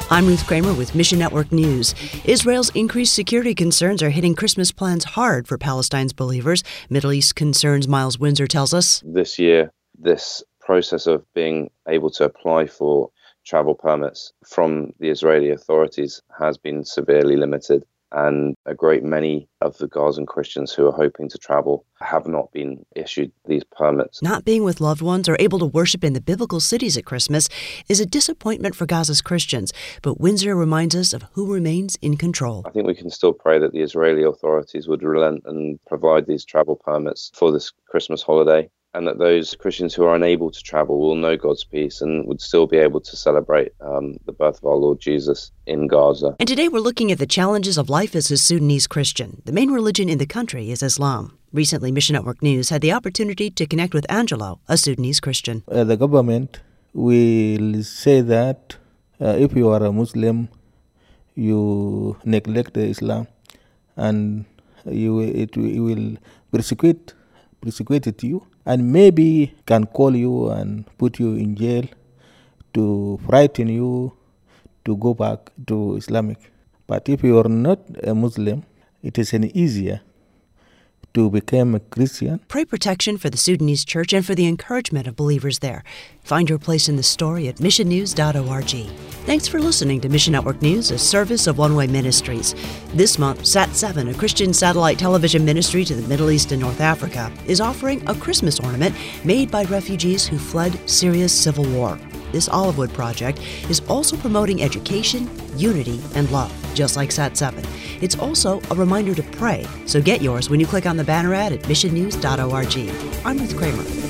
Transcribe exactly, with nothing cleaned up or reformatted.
I'm Ruth Kramer with Mission Network News. Israel's increased security concerns are hitting Christmas plans hard for Palestine's believers. Middle East Concerns Miles Windsor tells us. This year, this process of being able to apply for travel permits from the Israeli authorities has been severely limited. And a great many of the Gazan Christians who are hoping to travel have not been issued these permits. Not being with loved ones or able to worship in the biblical cities at Christmas is a disappointment for Gaza's Christians. But Windsor reminds us of who remains in control. I think we can still pray that the Israeli authorities would relent and provide these travel permits for this Christmas holiday, and that those Christians who are unable to travel will know God's peace and would still be able to celebrate um, the birth of our Lord Jesus in Gaza. And today we're looking at the challenges of life as a Sudanese Christian. The main religion in the country is Islam. Recently, Mission Network News had the opportunity to connect with Angelo, a Sudanese Christian. Uh, the government will say that uh, if you are a Muslim, you neglect Islam, and you it, it will persecute persecuted you, and maybe can call you and put you in jail to frighten you to go back to Islamic. But if you are not a Muslim, it is an easier to become a Christian. Pray protection for the Sudanese church and for the encouragement of believers there. Find your place in the story at mission news dot org. Thanks for listening to Mission Network News, a service of One Way Ministries. This month, Sat seven, a Christian satellite television ministry to the Middle East and North Africa, is offering a Christmas ornament made by refugees who fled Syria's civil war. This olive wood project is also promoting education, unity, and love, just like Sat seven. It's also a reminder to pray, so get yours when you click on the banner ad at mission news dot org. I'm Ruth Kramer.